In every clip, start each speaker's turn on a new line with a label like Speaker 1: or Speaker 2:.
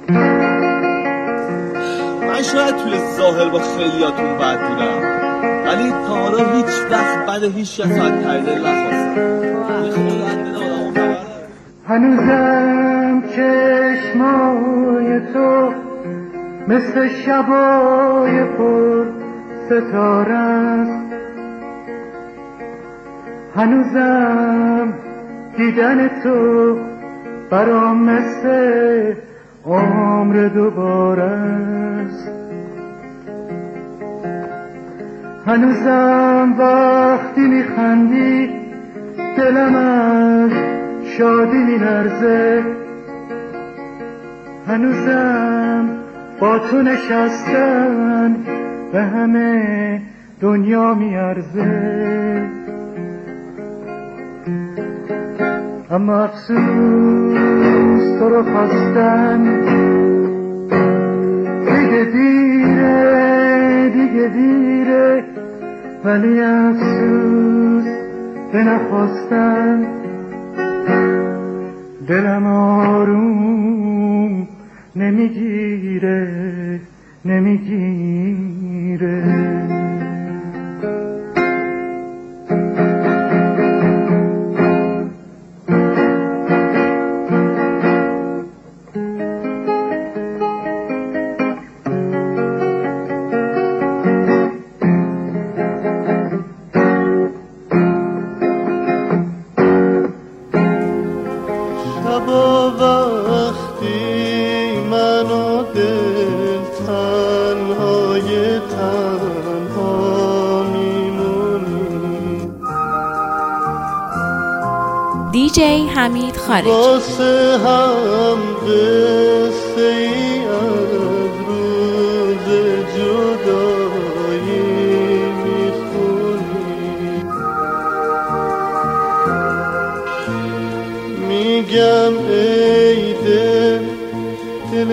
Speaker 1: من شاید توی ساحل با خیلیاتون بد بودم، ولی تا حالا هیچ وقت بعد هیچ کس از تایدل نخواستم.
Speaker 2: هنوزم چشمای تو مثل شبای پر ستاره است، هنوزم دیدن تو برام مثل عمر دوباره است، هنوزم وقتی میخندی دلم از شادی میلرزه، هنوزم با تو نشستن به همه دنیا میارزه. اما افسوس تو رو خواستن، دیگه دیره، ولی افسوس به نخواستن دلم آروم نمیگیره.
Speaker 3: دیجی حمید خارجی.
Speaker 4: واسه هم قصه ای از روز جدایی میخونی، میگم ای دل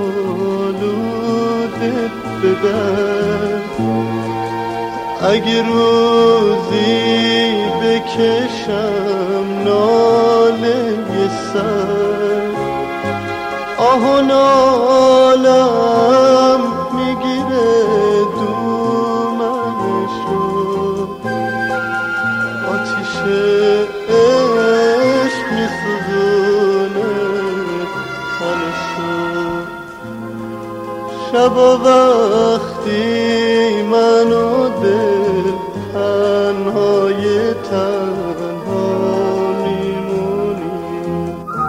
Speaker 4: آلوده ببر، اگه روزی بکشم ناله سر، آه و نالم میگیره دومنشو، آتیش عشق میسوزونه تنشو، شبا وقتی منو دل تنهای تنها میمونی،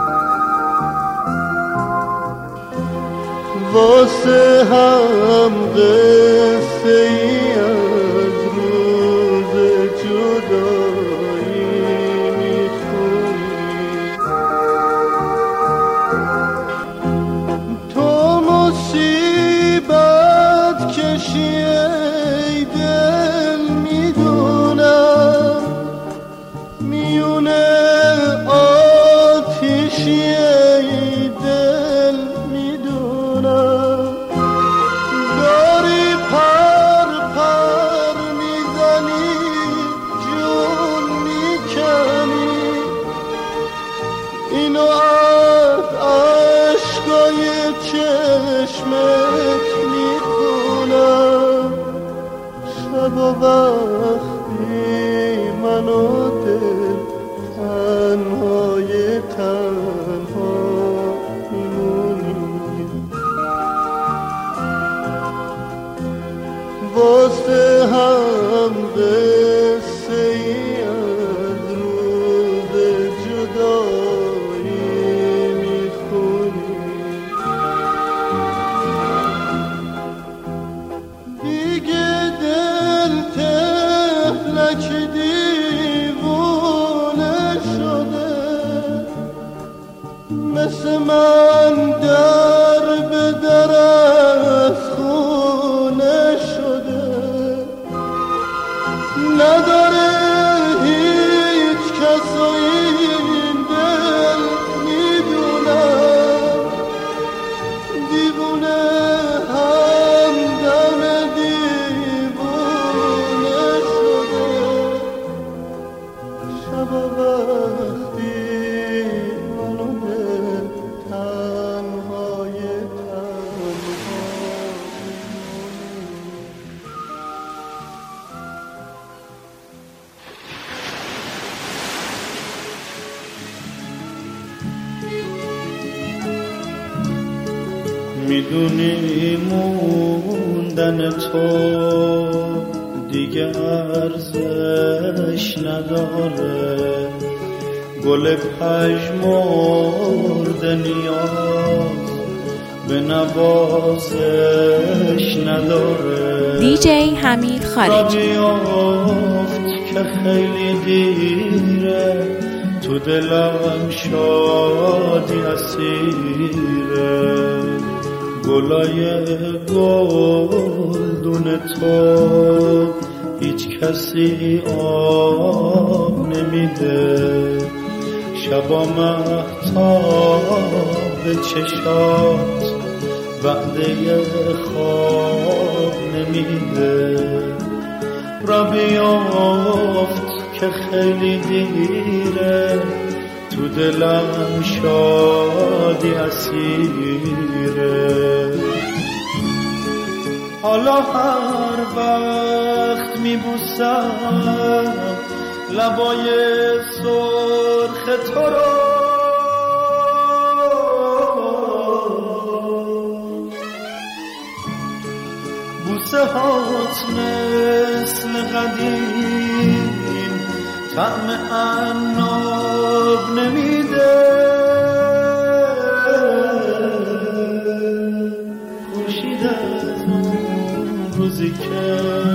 Speaker 4: واسه هم قصه ای از روز جدایی میخونی، تو مصیبت کشی ای دل میدونم، میونه آتیشی ای دل میدونم، داری پر پر میزنی جون میکنی، اینو از عشقای چشمت میخونم، شبا وقتی منو دل تنهای تنها میمونی، واسه هم قصه ای از روز جدایی میخونی، دیگه دل تفلک دیوونه شده، مثل من در به در از خونه شده، نداره هیچ کس و این دل میدونم، دیوونه همدم دیوونه شده، شب وقتی منو به
Speaker 5: میدونی موندن تو دیگه ارزش نداره، گل پژمرده نیاز به نوازش نداره.
Speaker 3: دیجی حمید خارجی.
Speaker 5: بیافت که خیلی دیره، تو دلم شادی اسیره، گلای گلدون تو هیچ کسی آب نمیده، شبا مهتاب چشات وعده خواب نمیده. را بیافت که خیلی دیره، تو دلم شادی اسیره. حالا هر وقت میبوسم لبای سرخ تو رو، بوسه هات مثل قدیم طعم عناب نمیده، خورشید از اون روزی که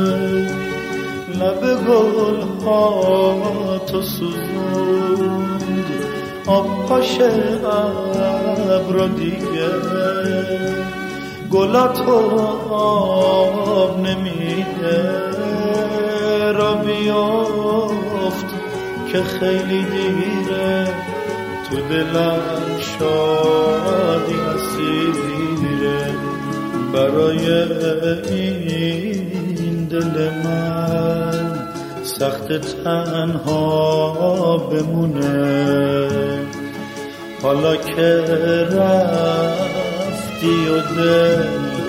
Speaker 5: لب گل ها تو سوزوند، آب پاش ابرا دیگه گلا تو آب نمیده. را بیافت که خیلی دیره، تو دلم شادی اسیره، برای این دل من سخت تنها بمونه. حالا که رفتی و دل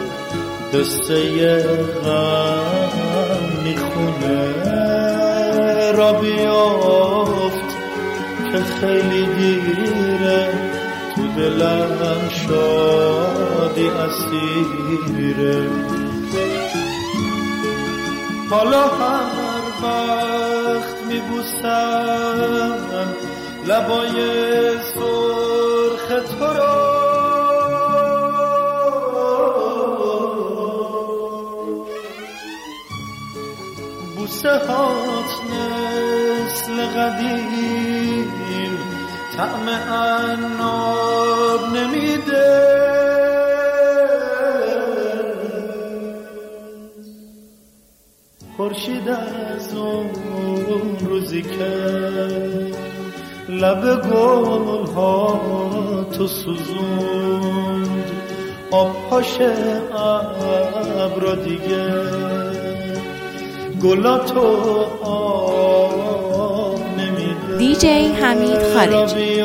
Speaker 5: دسته غم میخونه، را بیافت که خیلی دیره، تو دلم شادی اسیره. حالا هر وقت میبوسم لبای سرخ تو رو، بوسه هات مثل قدیم طعم عناب نمیده، خورشید از اون روزی که لب گل ها تو سوزوند، آب پاش ابرا دیگه گلا تو آب نمیده.
Speaker 3: دیجی حمید خارجی.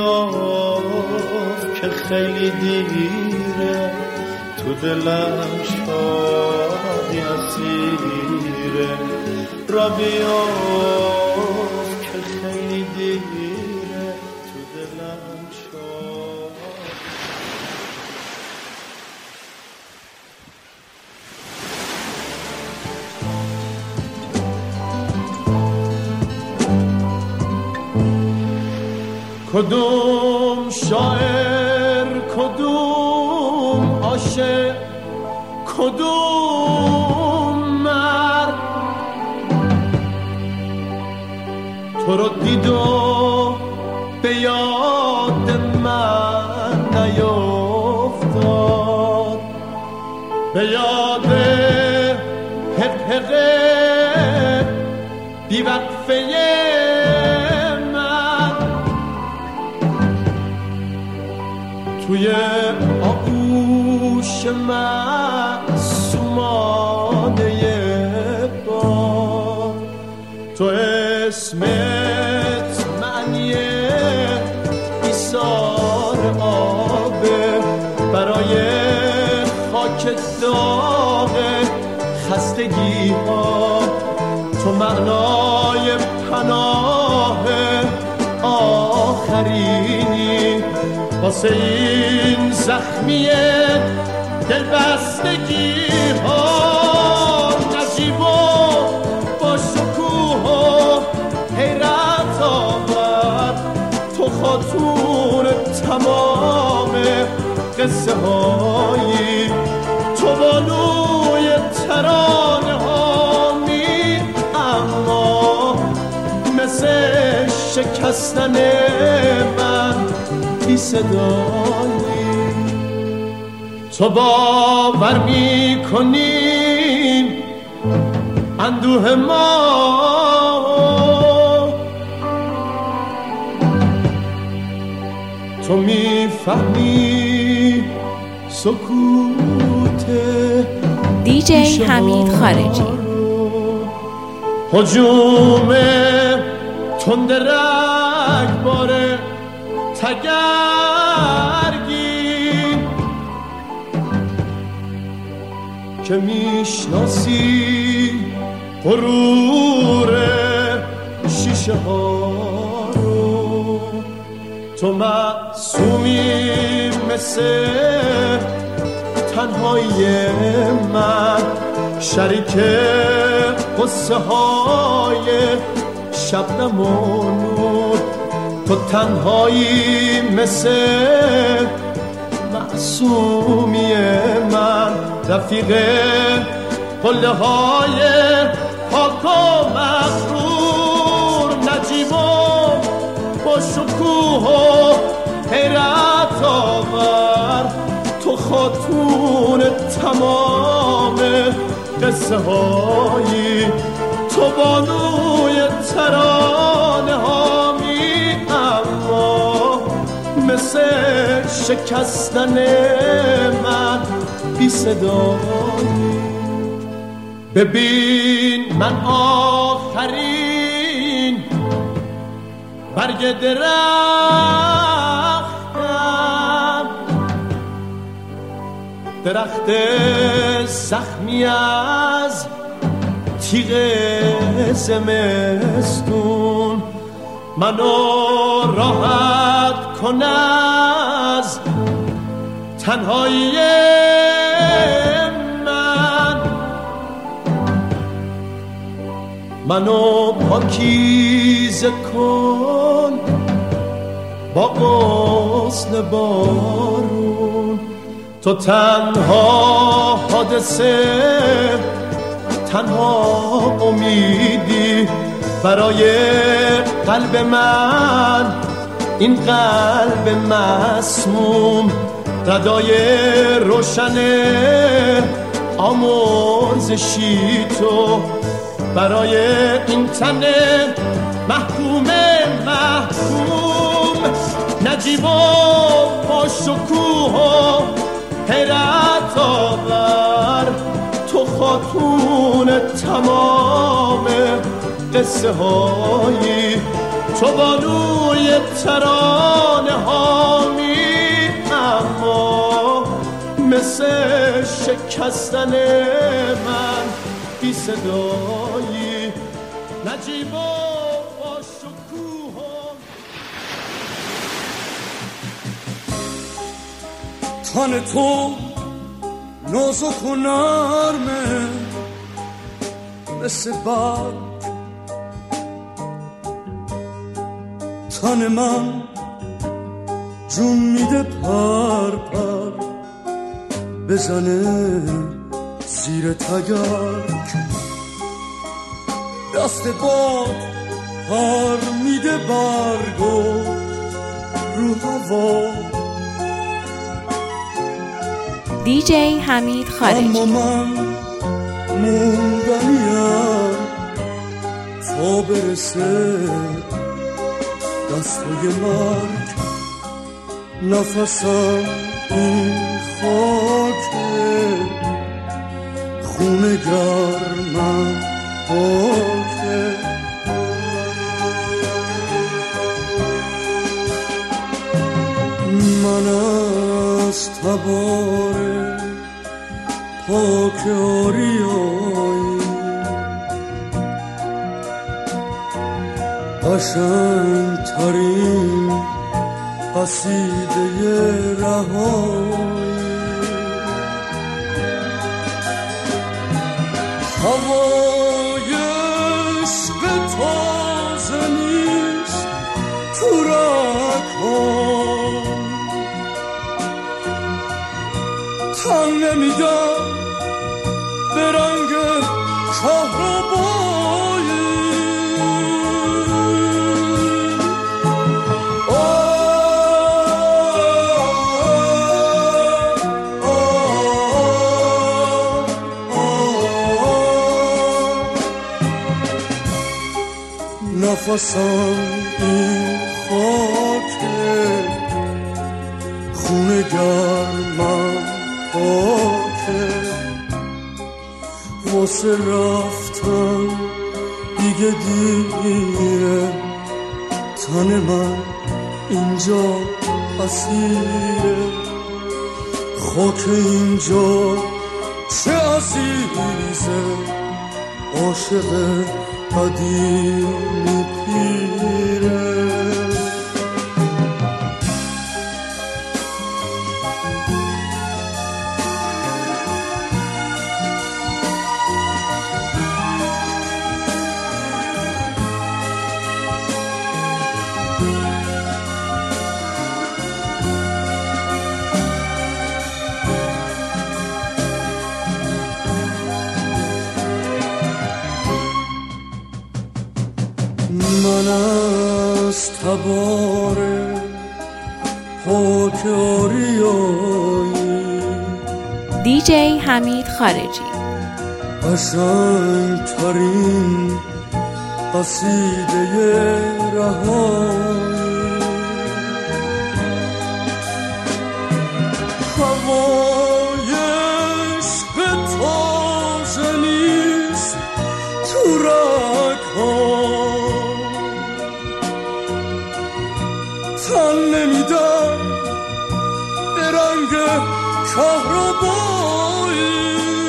Speaker 5: که خیلی دیره، تو دلم شادی اسیره، را بیافت که خیلی دیره، تو دلم شاد.
Speaker 1: کدوم شاعر، کدوم عاشق، کدوم مرد تو رو دید و به یاد من نیفتاد، به یاد حقه بیوقفه توی آغوش معصومانه باد. تو اسمت معنی ایثار آبه، برای خاک داغ خستگی ها تو معنای پناه آخرینی، واسه این زخمی
Speaker 5: دل بستگی ها نجیب و با شکوه و حیرت آورد تو خاتون تمام قصه هایی تو بانوی ترانه هامی اما مثل شکستن من بی صدایی تو باور می کنی اندوه ما تو می فهمی سکوت
Speaker 3: دیجی حمید خارجی
Speaker 5: هجوم تند رگبار تگرگی که میشناسی غرور شیشه ها رو تو معصومی مثل تنهایی من شریک قصه های شبنم و نور تو تنهایی مثل معصومی من رفیق قله های پاک و مغرور نجیبم با شکوه و حیرت آور تو خاتون تمام قصه هایی تو بانوی ترانه هامی اما مثل شکستن من بی صدایی ببین من آخرین برگ درخت زخمی از تیغ زمستون منو راحت کن از تنهایی منو پاکیزه کن با غسل بارون تو تنها حادثه تنها امیدی برای قلب من این قلب مسموم ردای روشن آمرزشی تو برای این تن محکوم نجیب و با شکوه و حیرت آور تو خاتون تمام قصه هایی تو بانوی ترانه هامی اما مثل شکستن من بی صدایی نجیب و با شکوه
Speaker 6: تن تو نازک و نرمه مثل برگ تن من جون میده پر پر بزنه زیر تگرگ دست باد پر میده برگو رو هوا
Speaker 3: دیجی حمید خارجی
Speaker 6: اما من موندنیم تا برسه دستای مرگ نفسم این خاکه خونه گرمم پاکه من از تبار پاک آریایی قشنگ ترین قصیده رهایی هوای عشق تازه نیست تو رگ‌هام، تن نمیدم به رنگ کهربایی. نفسم این خاکه، خونه گرمم پاکه، واسه رفتن دیگه دیره، تن من اینجا اسیره، خاک اینجا چه عزیزه، عاشق قدیمی پیره. من از تبار پاک آریایی
Speaker 3: دیجی حمید خارجی
Speaker 6: قشنگ ترین قصیده رهایی، هوای عشق تازه نیست تو رگ‌هام، تن نمیدم به رنگ کهربایی.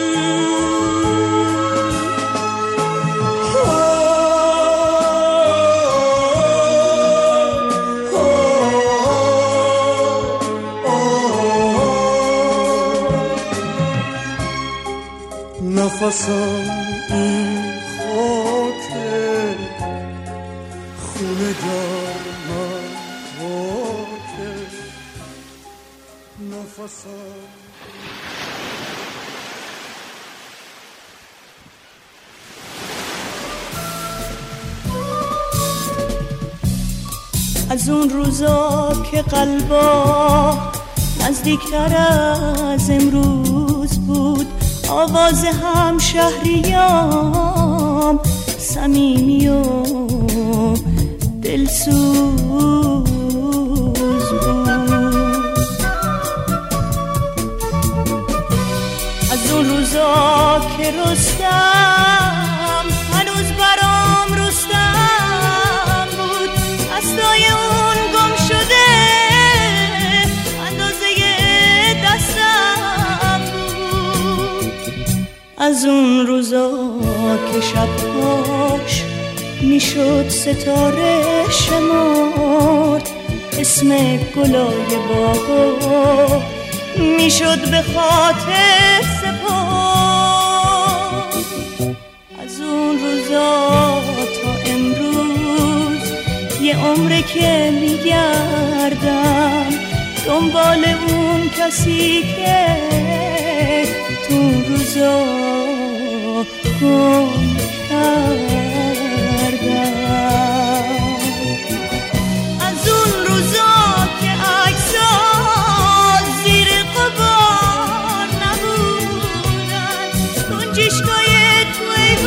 Speaker 6: نفسم این خاکه، خونه گرمم پاکه، نفسم.
Speaker 7: از اون روزا که قلبا نزدیکتر از امروز بود، آواز همشهریام صمیمی و دلسوز بود. از اون روزا که رستم هنوز برام رستم بود، دستای اون گم شده اندازه دستم بود. از اون روزا که شبهاش میشد ستاره شمرد، اسم گلای باغا میشد به خاطر سپرد. از اون روزا تا امروز یه عمره که میگردم دنبال اون کسی که تو روزا گم کردم. از اون روزا که عکس‌ها زیر غبار نبودن، گنجشگاه تو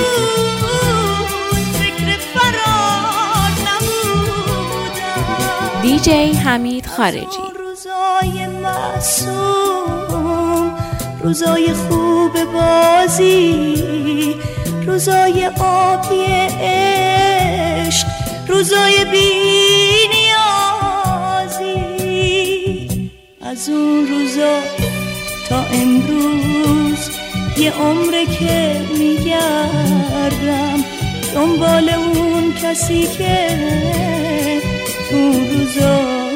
Speaker 7: ایوون فکر فرار نبودن.
Speaker 3: دیجی حمید خارجی.
Speaker 7: روزای معصوم، روزای خوب بازی، روزای آبی عشق، روزای بی نیازی. از اون روزا تا امروز یه عمره که میگردم دنبال اون کسی که تو روزا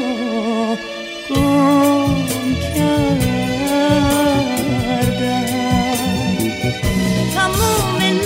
Speaker 7: گم کردم. تموم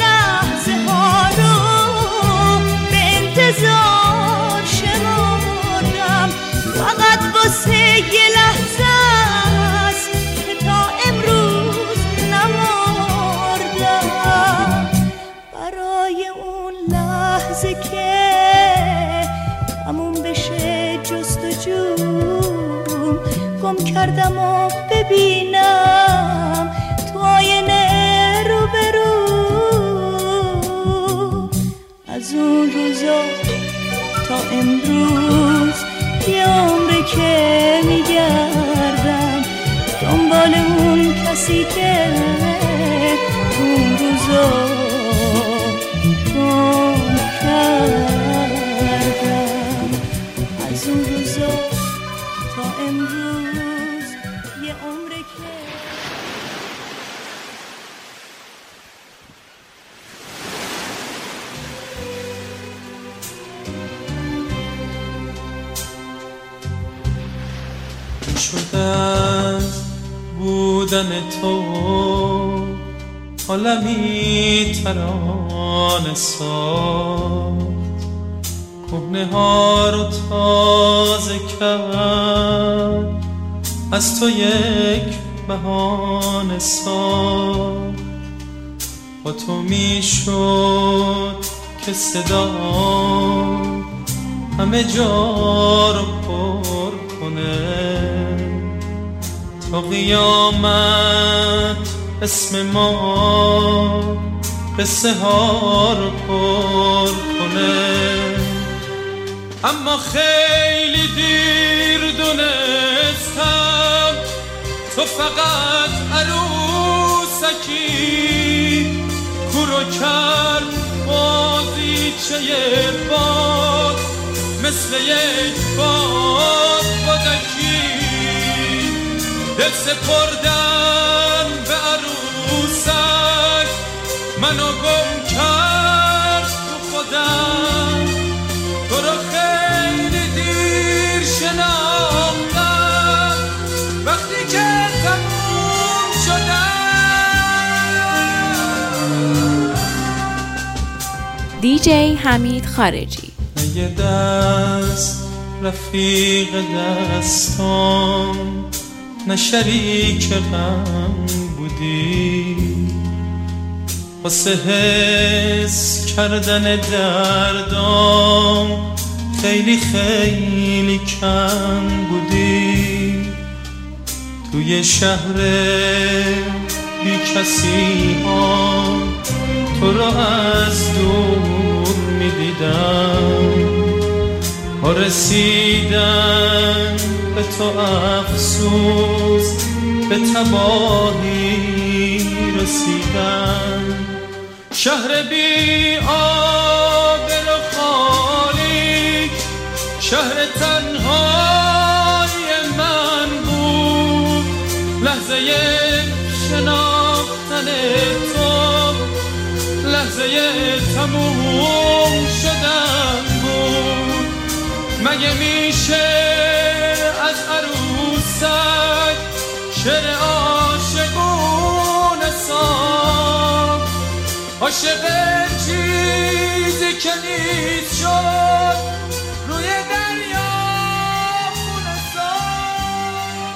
Speaker 7: کردم و ببینم تو آینه رو به رو. از اون روزا تا امروز یه عمره که میگردم دنبال اون کسی که اون روزا گم کردم. از اون روزا تا امروز یه عمره که
Speaker 5: شده از بودن تو عالمی ترانه ساخت، کهنه ها رو تازه کرد، از تو یک بهانه ساخت. با تو میشد که صدا همه جا رو پر کنه، تا قیامت اسم ما قصه ها رو پر کنه. اما خیلی دیر دونستم تو فقط عروسکی، کورو کرد بازیچه باد مثل یک باد بادکی. دل سپردن به عروسک منو گم کرد تو خودم، تو رو خیلی دیر شناختم وقتی که تموم شدم.
Speaker 3: دیجی حمید خارجی.
Speaker 5: یه دست رفیق دستام، نه شریک غم بودی، واسه حس کردن دردام خیلی خیلی کم بودی. توی شهر بی کسی ها تو را از دور می دیدم، ها رسیدن به تو افسوس به تباهی رسیدن. شهر بی آبر و خالی شهر تنهای من بود، لحظه شناختن تو لحظه تموم شدن بود. مگه میشه از عروسک شعر عاشقونه ساخت؟ عاشق چیزی که نیست شد روی دریا خونه ساخت.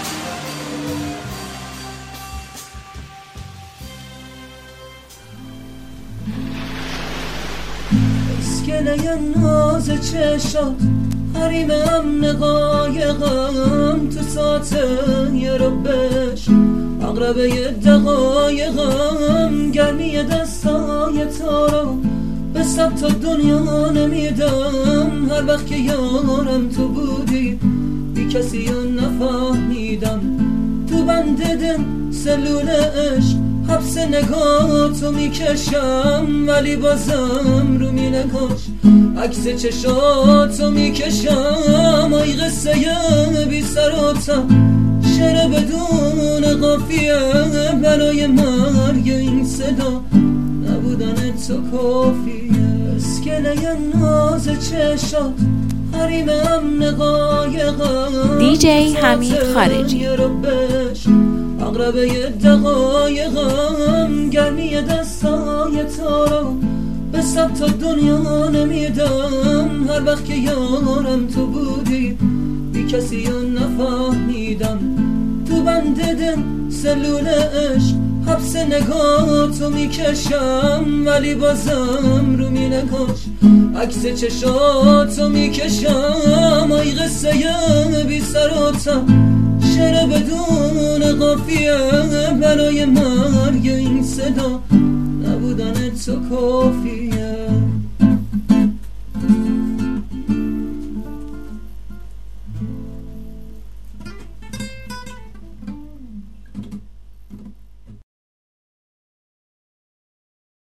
Speaker 8: اسکله ناز چشات حریمم نقایقم تو ساعته ربش اقربه دقایقم گرمی دستای تو رو به سب تا دنیا نمیدم. هر وقت که یارم تو بودی بی کسی رو نفهمیدم، تو بند دل سلول عشق حبس نگاه تو میکشم، ولی بازم رو می نگاش عکس چشاتو میکشم. آی قصه بی سر و ته شعر بدون قافیه برای مرگ این صدا نبودن تو کافیه. اسکله ناز چشات حریمم نقایقم
Speaker 3: دیجی حمید خارجی.
Speaker 8: اقربه دقایقم گرمی دستای تو رو به سب تا دنیا نمیدم. هر وقت که یارم تو بودی بی کسی رو نفهمیدم، تو بند دل سلول عشق حبس نگاه تو میکشم، ولی بازم رو می نگاش عکس چشاتو میکشم. آی قصه بی سر و ته شعر بدون قافیه برای مرگ این صدا نبودن تو کافیه